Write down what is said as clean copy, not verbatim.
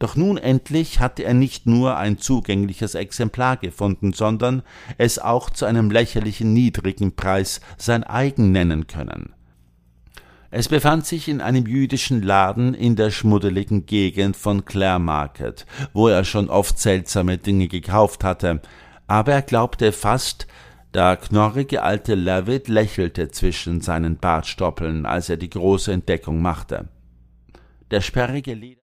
Doch nun endlich hatte er nicht nur ein zugängliches Exemplar gefunden, sondern es auch zu einem lächerlichen niedrigen Preis sein eigen nennen können. Es befand sich in einem jüdischen Laden in der schmuddeligen Gegend von Clare Market, wo er schon oft seltsame Dinge gekauft hatte, aber er glaubte fast, der knorrige alte Levitt lächelte zwischen seinen Bartstoppeln, als er die große Entdeckung machte. Der sperrige